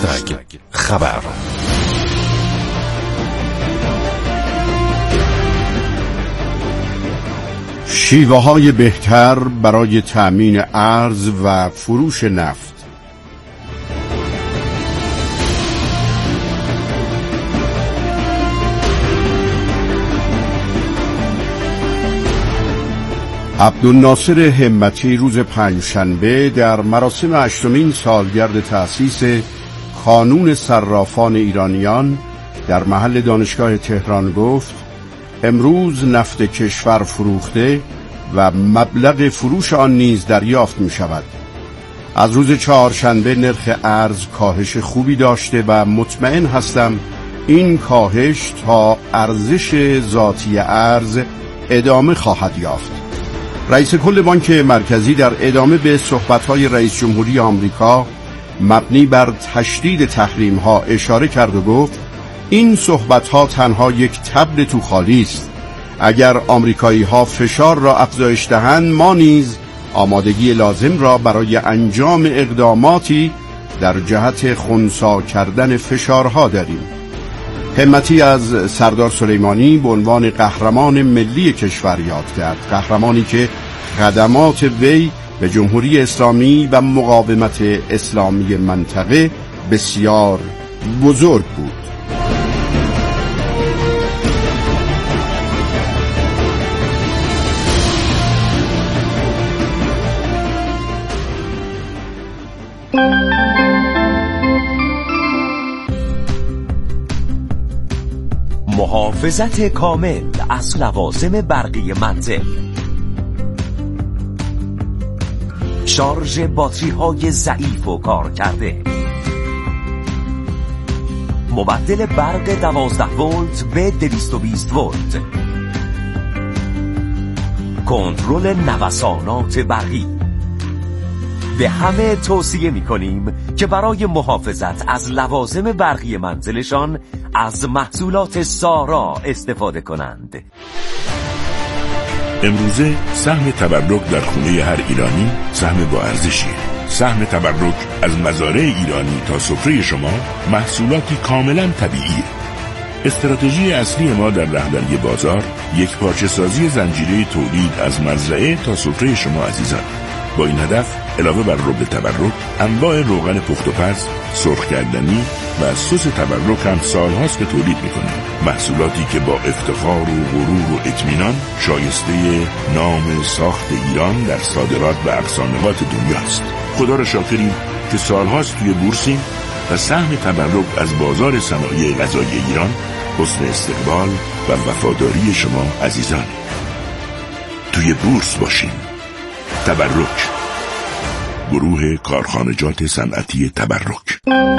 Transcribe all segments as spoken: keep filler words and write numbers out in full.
رستگ خبر. شیوه‌های بهتر برای تأمین ارز و فروش نفت. عبدالناصر همتی روز پنجشنبه در مراسم هشتمین سالگرد تأسیس کانون صرافان ایرانیان در محل دانشگاه تهران گفت: امروز نفت کشور فروخته و مبلغ فروش آن نیز دریافت می شود. از روز چهارشنبه نرخ ارز کاهش خوبی داشته و مطمئن هستم این کاهش تا ارزش ذاتی ارز ادامه خواهد یافت. رئیس کل بانک مرکزی در ادامه به صحبت‌های رئیس جمهوری آمریکا مبنی بر تشدید تحریم‌ها اشاره کرد و گفت: این صحبت‌ها تنها یک طبل تو خالی است. اگر آمریکایی‌ها فشار را افزایش دهند، ما نیز آمادگی لازم را برای انجام اقداماتی در جهت خنثی کردن فشارها داریم. همتی از سردار سلیمانی به عنوان قهرمان ملی کشور یاد کرد، قهرمانی که خدمات وی به جمهوری اسلامی و مقاومت اسلامی منطقه بسیار بزرگ بود. محافظت کامل از لوازم برقی منزل. شارژ باتری های ضعیف و کار کرده. مبدل برق دوازده ولت به دویست و بیست ولت. کنترل نوسانات برقی. به همه توصیه می‌کنیم که برای محافظت از لوازم برقی منزلشان از محصولات سارا استفاده کنند. امروزه سهم تبرک در خونه هر ایرانی سهم با ارزشیه. سهم تبرک از مزارع ایرانی تا سفره شما محصولاتی کاملا طبیعیه. استراتژی اصلی ما در رهبری بازار یک پارچه سازی زنجیره تولید از مزرعه تا سفره شما عزیزان. با این هدف علاوه بر رب تبرک، انواع روغن پخت و پز، سرخ کردنی و سس تبرک هم سالهاست که تولید میکنیم. محصولاتی که با افتخار و غرور و اطمینان شایسته نام ساخت ایران در صادرات و اقصانقات دنیاست. خدا را شاکریم که سالهاست توی بورسیم و سهم تبرک از بازار صنایع غذایی ایران حسن استقبال و وفاداری شما عزیزان. توی بورس باشیم. تبرک، گروه کارخانجات صنعتی تبرک.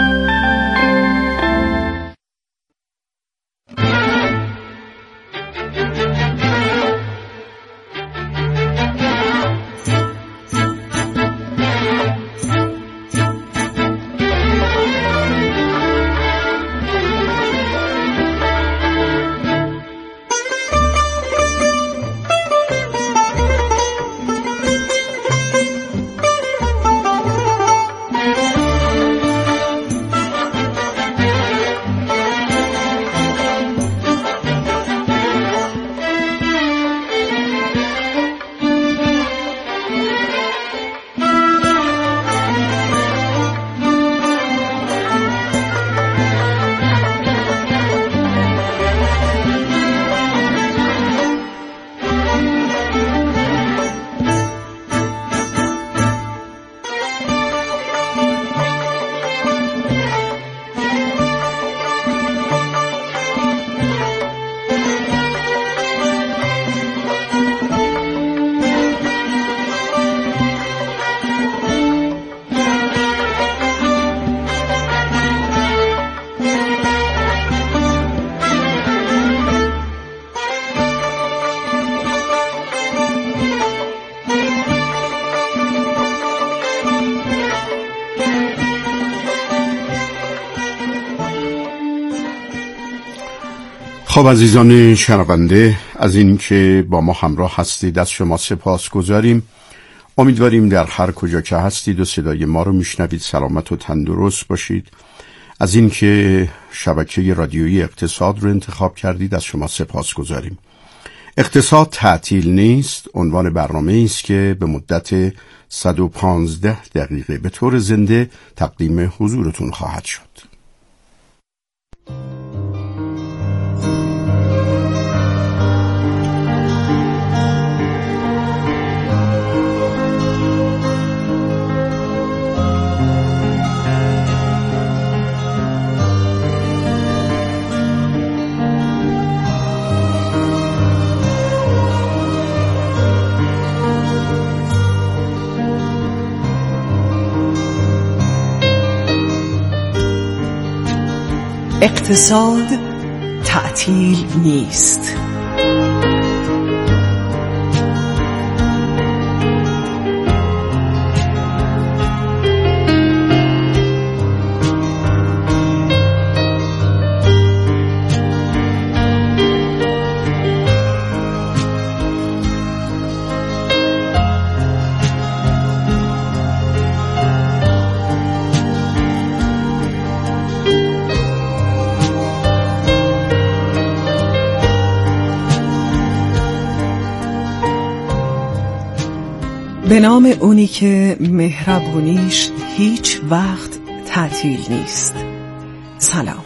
خب عزیزان شنونده، از این که با ما همراه هستید از شما سپاس گذاریم. امیدواریم در هر کجا که هستید و صدای ما رو میشنوید سلامت و تندرست باشید از اینکه شبکه رادیویی اقتصاد رو انتخاب کردید از شما سپاسگزاریم. اقتصاد تعطیل نیست عنوان برنامه است که به مدت صد و پانزده دقیقه به طور زنده تقدیم حضورتون خواهد شد. اقتصاد تعطیل نیست. به نام اونی که مهربونیش هیچ وقت تعطیل نیست. سلام.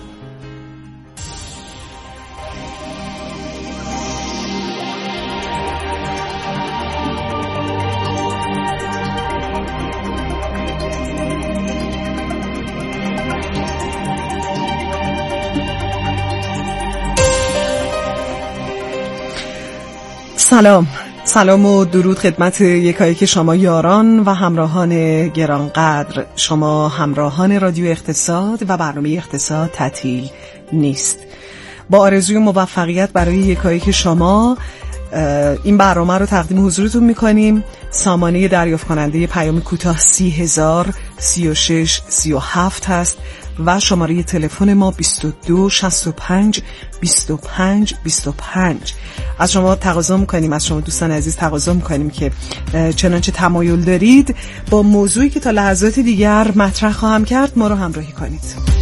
سلام. سلام و درود خدمت یکایک شما یاران و همراهان گرانقدر. شما همراهان رادیو اقتصاد و برنامه اقتصاد تعطیل نیست. با آرزوی موفقیت برای یکایک شما این برنامه رو تقدیم حضورتون میکنیم. سامانه دریافت کننده پیام کوتاه سی هزار سی و شش سی و هفت هست و شماره تلفن ما بیست و دو شصت و پنج بیست و پنج بیست و پنج. از شما تقاضا میکنیم، از شما دوستان عزیز تقاضا میکنیم که چنانچه تمایل دارید با موضوعی که تا لحظات دیگر مطرح خواهم کرد ما رو همراهی کنید.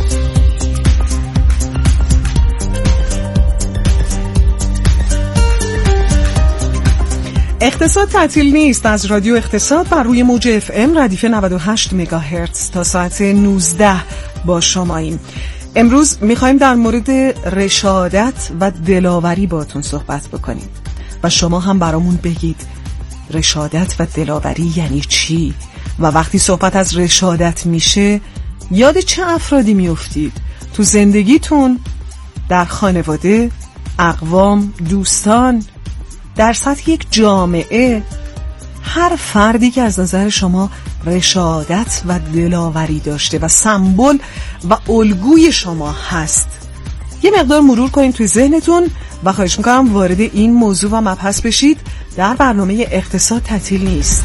اقتصاد تعطیل نیست از رادیو اقتصاد بر روی موج اف ام ردیف نود و هشت مگاهرتز تا ساعت نوزده با شماییم. امروز میخوایم در مورد رشادت و دلاوری باهاتون صحبت بکنیم و شما هم برامون بگید رشادت و دلاوری یعنی چی و وقتی صحبت از رشادت میشه یاد چه افرادی میافتید تو زندگیتون، در خانواده، اقوام، دوستان، در سطح یک جامعه. هر فردی که از نظر شما رشادت و دلاوری داشته و سمبل و الگوی شما هست یه مقدار مرور کنید توی ذهنتون و خواهش میکنم وارد این موضوع و مبحث بشید. در برنامه اقتصاد تعطیل نیست.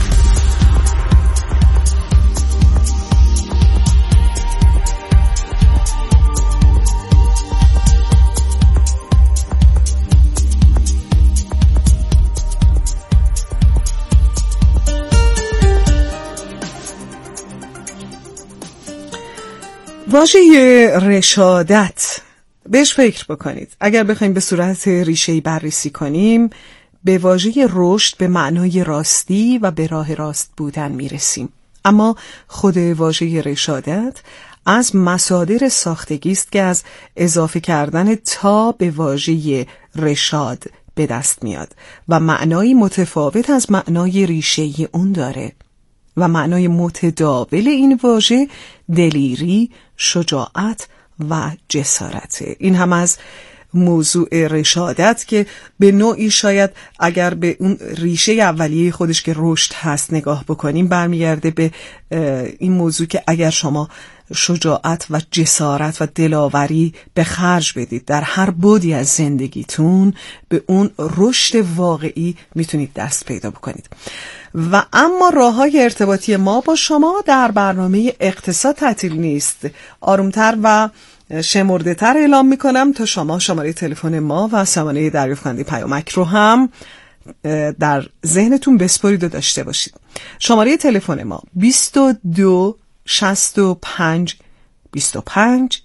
واژه رشادت بهش فکر بکنید. اگر بخوایم به صورت ریشه‌ای بررسی کنیم به واژه رشد به معنای راستی و به راه راست بودن میرسیم. اما خود واژه رشادت از مصادر ساختگی است که از اضافه کردن تا به واژه رشاد به دست میاد و معنایی متفاوت از معنای ریشه‌ای اون داره و معنای متداول این واژه دلیری، شجاعت و جسارته. این هم از موضوع رشادت که به نوعی شاید اگر به اون ریشه اولیه خودش که رشد هست نگاه بکنیم برمیگرده به این موضوع که اگر شما شجاعت و جسارت و دلاوری به خرج بدید در هر بعدی از زندگیتون به اون رشد واقعی میتونید دست پیدا بکنید. و اما راه‌های ارتباطی ما با شما در برنامه اقتصاد تعطیل نیست آرومتر و شمرده‌تر اعلام میکنم تا شما شماره تلفن ما و سامانه دریافت کننده پیامک رو هم در ذهنتون بسپارید و داشته باشید. شماره تلفن ما بیست و دو شصت و پنج بیست و پنج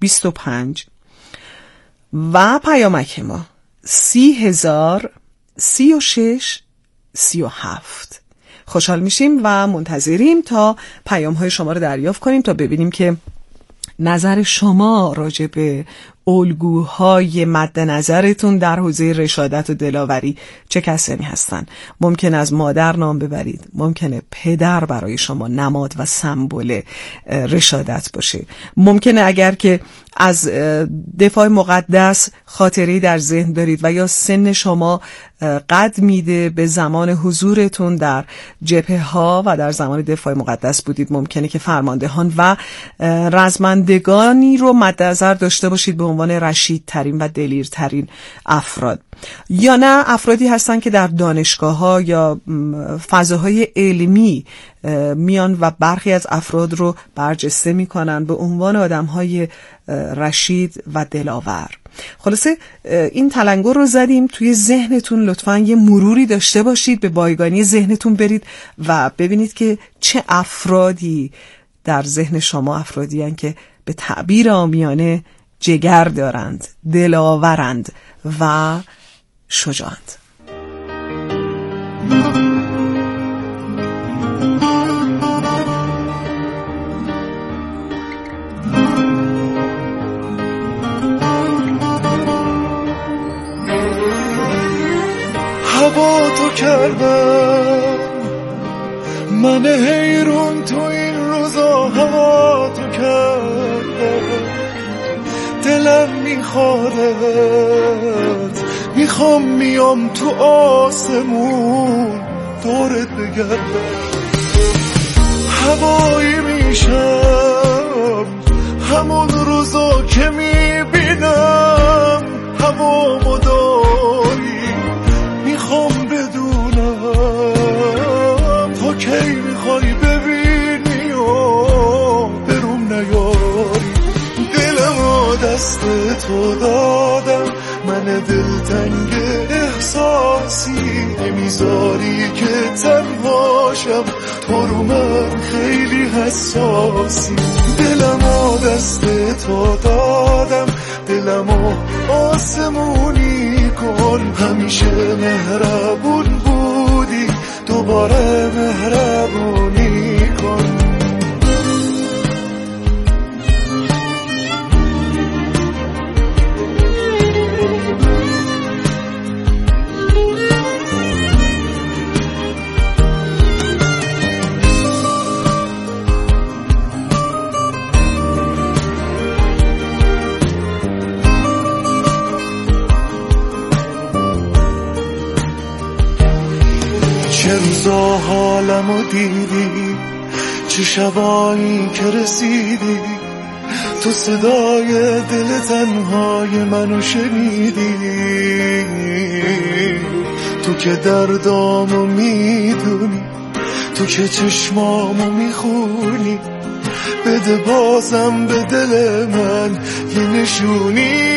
بیست و پنج و پیامک ما سی هزار سی و شش سی و هفت. خوشحال میشیم و منتظریم تا پیام های شما رو دریافت کنیم تا ببینیم که نظر شما راجع به الگوهای مد نظرتون در حوزه رشادت و دلاوری چه کسانی هستن. ممکن از مادر نام ببرید، ممکنه پدر برای شما نماد و سمبل رشادت باشه، ممکنه اگر که از دفاع مقدس خاطری در ذهن دارید و یا سن شما قد میده به زمان حضورتون در جبهه ها و در زمان دفاع مقدس بودید، ممکنه که فرماندهان و رزمندگانی رو مد نظر داشته باشید به عنوان رشیدترین و دلیرترین افراد، یا نه افرادی هستن که در دانشگاه ها یا فضاهای علمی میان و برخی از افراد رو برجسته میکنن به عنوان آدم های رشید و دلاور. خلاصه این تلنگر رو زدیم توی ذهنتون، لطفاً یه مروری داشته باشید، به بایگانی ذهنتون برید و ببینید که چه افرادی در ذهن شما افرادی هستند که به تعبیر عامیانه جگر دارند، دلاورند و شجاعند. هوا تو کردم من حیرون تو این روزا، هوا تو کردم دلم میخوادت، میخوام میام تو آسمون دورت بگردم، هوایی میشم همون روزا که میبینم هوا مداری، میخوام بدونم تا کی میخوای ببینی و بروم نیاری، دلمو دست تو دادم من دلتنگ احساسی، نمیذاری که تنهاشم تو رو من خیلی حساسی، دلمو دست تو دادم دلمو آسمونی کن، همیشه مهربون بودی دوباره مهربونی کن. چه روزا حالمو دیدی، چه شبایی که رسیدی، تو صدای دل تنهای منو شنیدی، تو که دردامو میدونی، تو که چشمامو میخونی، بده بازم به دل من یه نشونی،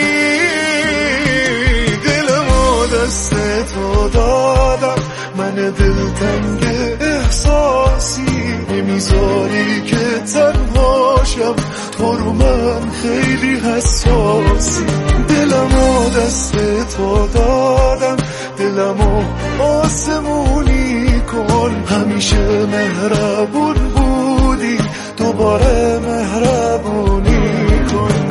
دلمو دست تو دادم من دلتنگ احساسی، نمیذاری که تنهاشم تو رو من خیلی حساسی، دلمو دست تو دادم دلمو آسمونی کن، همیشه مهربون بودی دوباره مهربونی کن.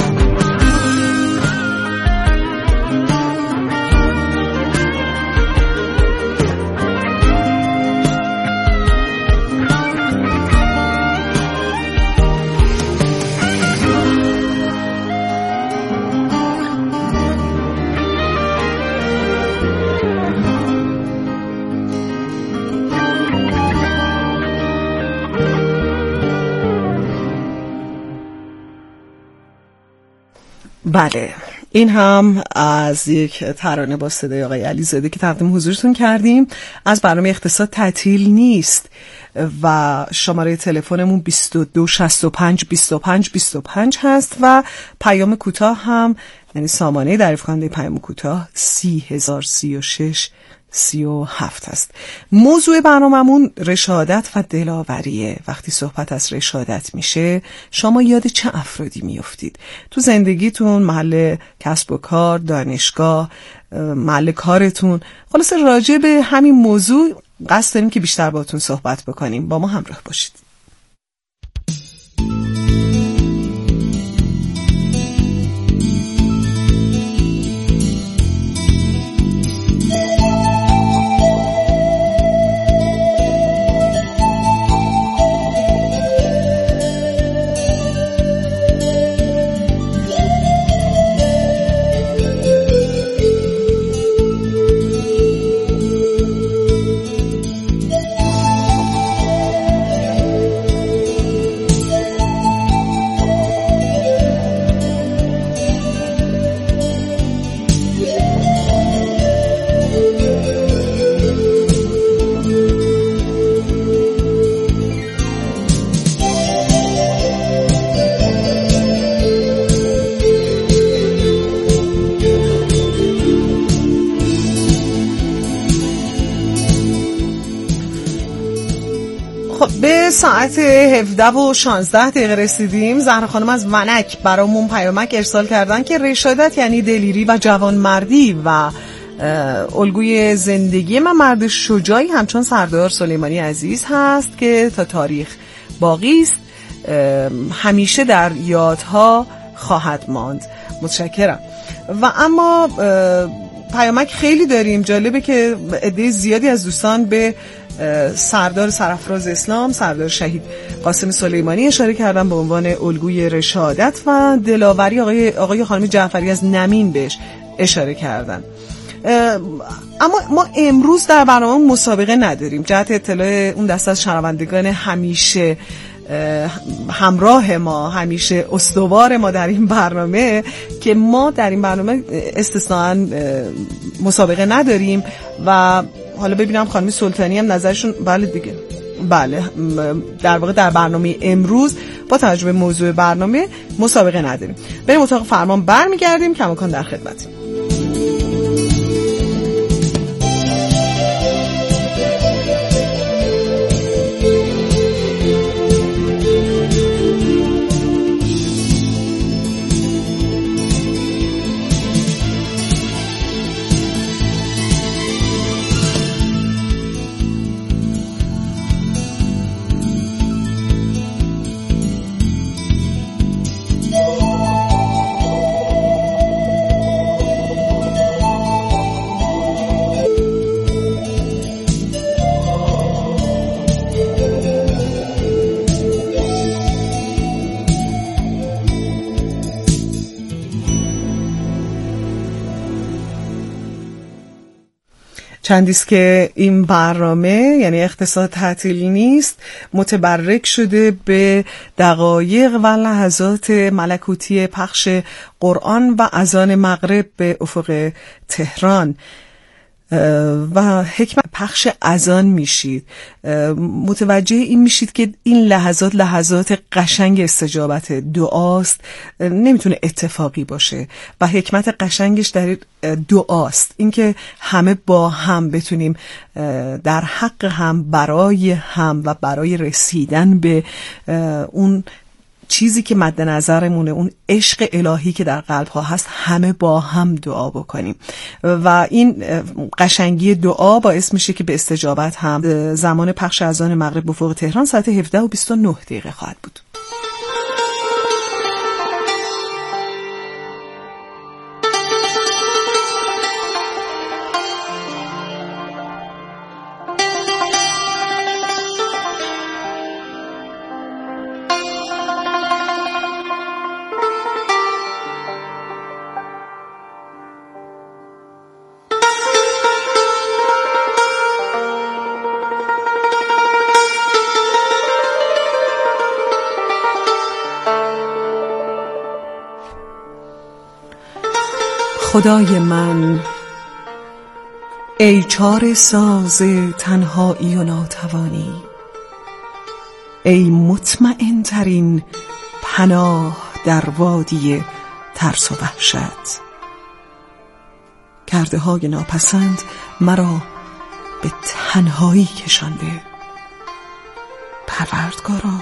بله، این هم از یک ترانه با صدای آقای علیزاده که تقدیم حضورتون کردیم از برنامه اقتصاد تعطیل نیست و شماره تلفنمون بیست و دو شصت و پنج بیست و پنج بیست و پنج هست و پیام کوتاه هم، یعنی سامانه دریافت کننده پیام کوتاه سی هزار سی و شش سی و هفت هست. موضوع برنامه‌مون رشادت و دلاوریه. وقتی صحبت از رشادت میشه شما یاد چه افرادی میافتید؟ تو زندگیتون، محل کسب و کار، دانشگاه، محل کارتون. خلاصه راجع به همین موضوع قصد داریم که بیشتر باهاتون صحبت بکنیم. با ما همراه باشید. به ساعت هفده و شانزده دقیقه رسیدیم. زهرا خانم از ونک برامون پیامک ارسال کردن که رشادت یعنی دلیری و جوانمردی و الگوی زندگی من مرد شجاعی همچون سردار سلیمانی عزیز هست که تا تاریخ باقی است، همیشه در یادها خواهد ماند. متشکرم. و اما پیامک خیلی داریم. جالبه که عده زیادی از دوستان به سردار سرافراز اسلام، سردار شهید قاسم سلیمانی اشاره کردن به عنوان الگوی رشادت و دلاوری. آقای آقای خانم جعفری از نمین بهش اشاره کردن. اما ما امروز در برنامه مسابقه نداریم. جهت اطلاع اون دسته از شنوندگان همیشه همراه ما، همیشه استوار ما در این برنامه، که ما در این برنامه استثناء مسابقه نداریم. و حالا ببینم خانم سلطانی هم نظرشون. بله دیگه، بله، در واقع در برنامه امروز با توجه به موضوع برنامه مسابقه نداریم. بریم اتاق فرمان برمیگردیم. کماکان در خدمتیم. چندیست که این برنامه، یعنی اقتصاد تعطیل نیست، متبرک شده به دقایق و لحظات ملکوتی پخش قرآن و اذان مغرب به افق تهران و حکمت پخش اذان میشید. متوجه این میشید که این لحظات لحظات قشنگ استجابت دعاست، نمیتونه اتفاقی باشه و حکمت قشنگش در دعاست. اینکه همه با هم بتونیم در حق هم، برای هم و برای رسیدن به اون چیزی که مد نظرمونه، اون عشق الهی که در قلب ها هست، همه با هم دعا بکنیم و این قشنگی دعا باعث میشه که به استجابت هم. زمان پخش اذان مغرب به افق تهران ساعت هفده و بیست و نه دقیقه خواهد بود. خدای من، ای چاره ساز تنهایی و ناتوانی، ای مطمئن ترین پناه در وادی ترس و وحشت، کرده های ناپسند مرا به تنهایی کشانده. پروردگارا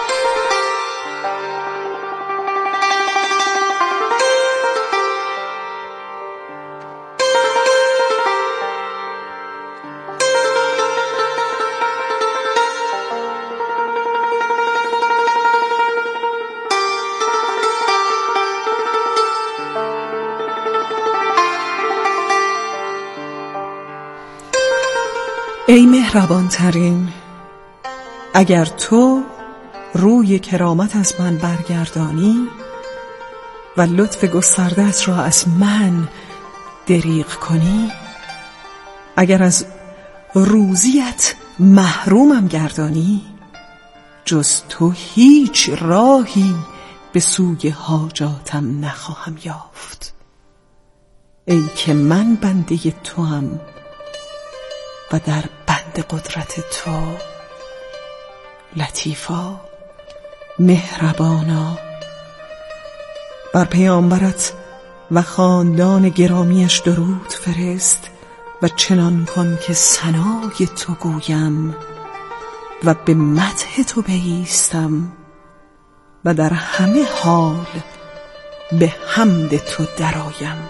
ای مهربان ترین، اگر تو روی کرامت از من برگردانی و لطف گسترده‌ات را از من دریغ کنی، اگر از روزیت محرومم گردانی، جز تو هیچ راهی به سوی حاجاتم نخواهم یافت. ای که من بنده توام و در بند قدرت تو، لطیفا مهربانا، بر پیامبرت و خاندان گرامیش درود فرست و چنان کن که ثنای تو گویم و به مدح تو بایستم و در همه حال به حمد تو درآیم.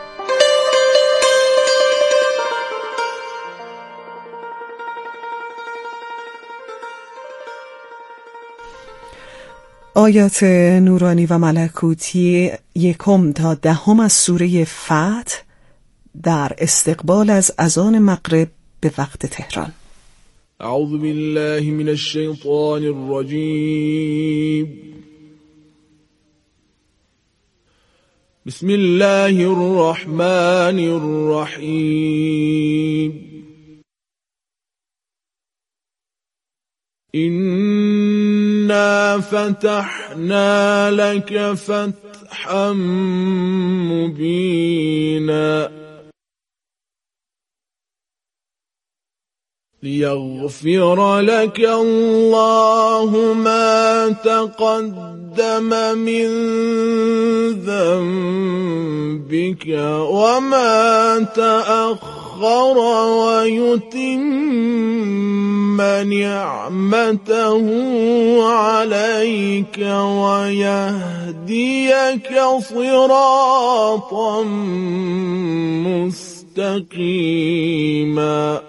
آیات نورانی و ملکوتی یکم تا دهم از سوره فتح در استقبال از اذان مغرب به وقت تهران. اعوذ بالله من الشیطان الرجیم. بسم الله الرحمن الرحیم. إنا فتحنا لك فتحا مبينا ليغفر لك الله ما تقدم من ذنبك وما تأخر ويتم نعمته عليك ويهديك صراطا مستقيما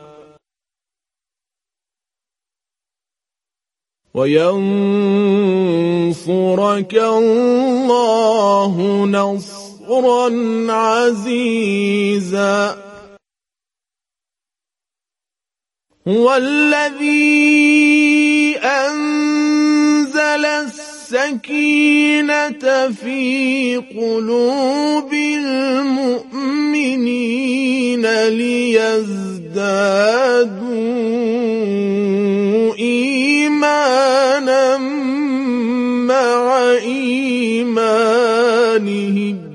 وينصرك الله نصرا عزيزا هو الذي أنزل السكينة في قلوب المؤمنين ليزدادوا إيمانا مع إيمانهم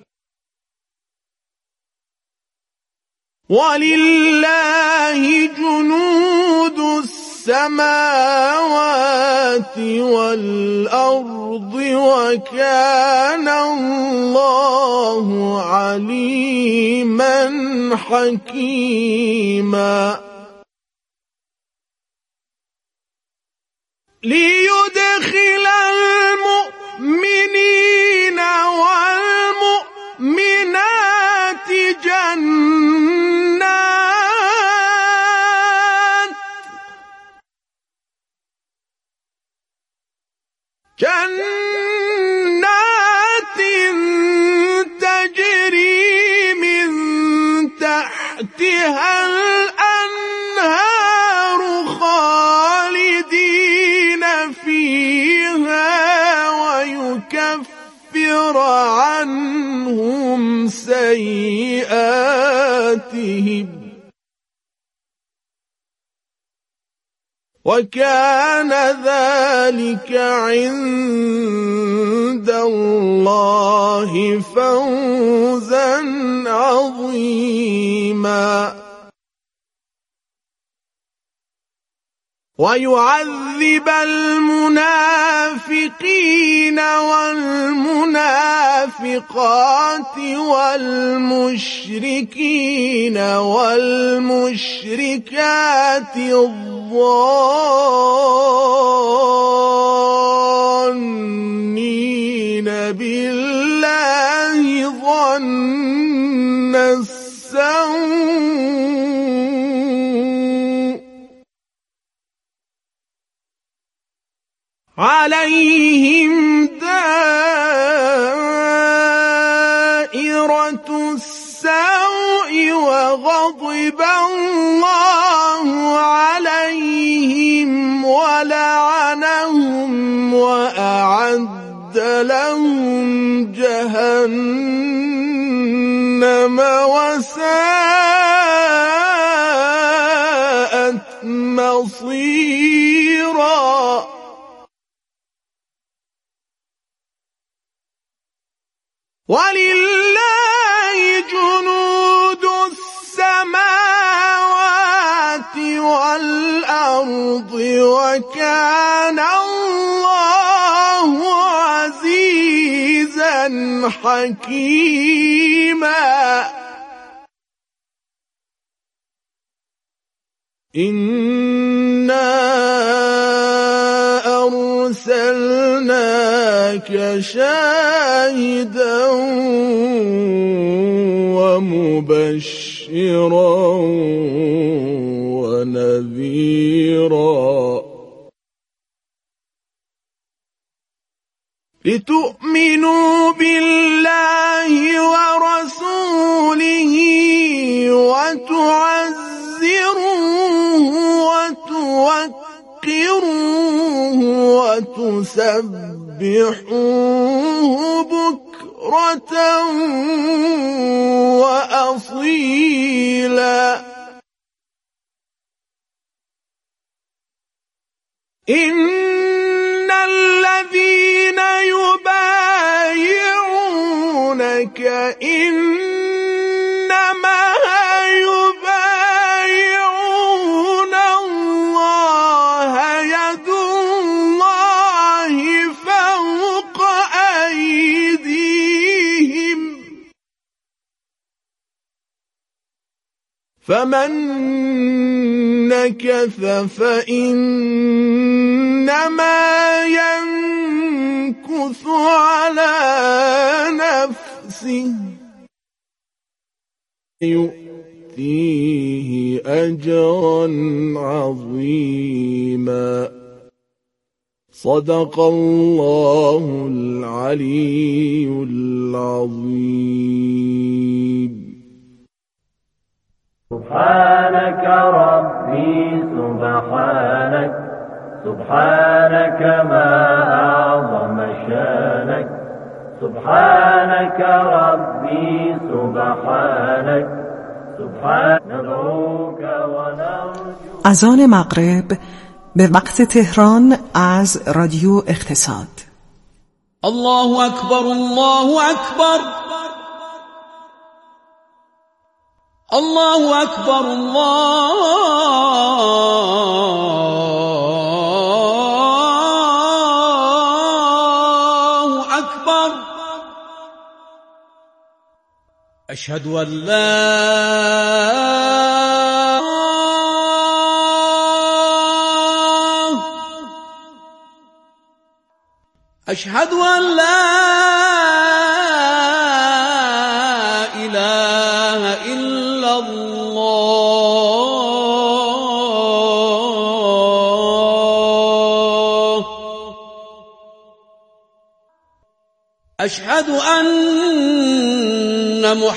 ولله جنود السماوات والأرض وكان الله عليما حكيما ليدخل المؤمنين والمؤمنات جنات جنات تجري من تحتها الأنهار خالدين فيها ويكفر عنهم سيئاتهم وكان ذلك عند الله فوزا عظيما ويعذب المنافقين والمنافقات والمشركين والمشركات الظانين بالله ظن السوء عليهم دائرة السوء وغضب الله عليهم ولعنهم وأعد لهم جهنم وساءت مصيرا ولله جنود السماوات والأرض وكان الله عزيزا حكيما إنا أرسلناك شاهدا ومبشرا ونذيرا لتؤمنوا بالله ورسوله وتعزروه وتوقروه وتسبحوه بكرة وأصيلا إن الذين يبايعونك إنما يبايعون الله يد الله فوق أيديهم فمن نكث فإنما ينكث على نفسه يؤتيه أجرا عظيما صدق الله العلي العظيم سبحانك ربي سبحانك سبحانك ما أعظم شانك سبحانك ربي سبحانك سبحان ندعوك ونرجو. اذان مغرب به وقت تهران از رادیو اقتصاد. الله اکبر الله اکبر الله اکبر الله اکبر اشهد ان لا اشهد ان لا اله الا الله اشهد ان محمد